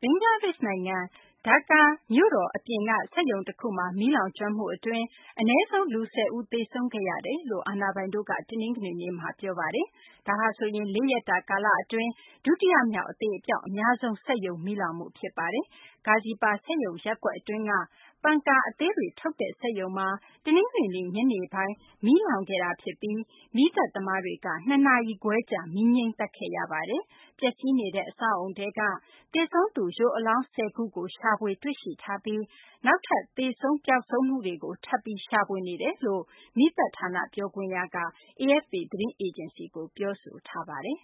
ဘင်္ဂလားဒေ့ရှ်နိုင်ငံဒါကာမြို့တော်အပြင်ကစက်ရုံတခုမှာမီးလောင်ကျွမ်းမှုအတွင်းအနည်းဆုံးလူ10ဦးသေဆုံးခဲ့ရတယ်လို့အာဏာပိုင်တို့ကတနင်္ဂနွေနေ့မှာပြောပါတယ်။ဒါဟာဆိုရင်4ရက်တာကာလအတွင်းဒုတိယမြောက်အသေးအပြောက်အများဆုံးစက်ရုံမီးလောင်မှုဖြစ်ပါတယ်။ဂါဇီပါစက်ရုံရပ်ကွက်အတွင်းကပန်ကာအသေးတွေထုတ်တဲ့စက်ရုံမှာတနင်္ဂနွေနေ့ညနေပိုင်းမီးလောင်ခဲ့တာဖြစ်ပြီးမီးသတ်သမားတွေက2နာရီခွဲကြာမီးငြိမ်းသတ်ခဲ့ရပါတယ်။ပျက်စီးနေတဲ့အဆောက်အအုံထဲကသေဆုံးသူရုပ်အလောင်း10ခုကိုရှာဖွေတွေ့ရှိထားပြီးနောက်ထပ်သေဆုံးပျောက်ဆုံးမှုတွေကိုထပ်ပြီးရှာဖွေနေတယ်လို့မီးသတ်ဌာနပြောခွင့်ရက AFP သတင်းအေဂျင်စီကိုပြောဆိုထားပါတယ်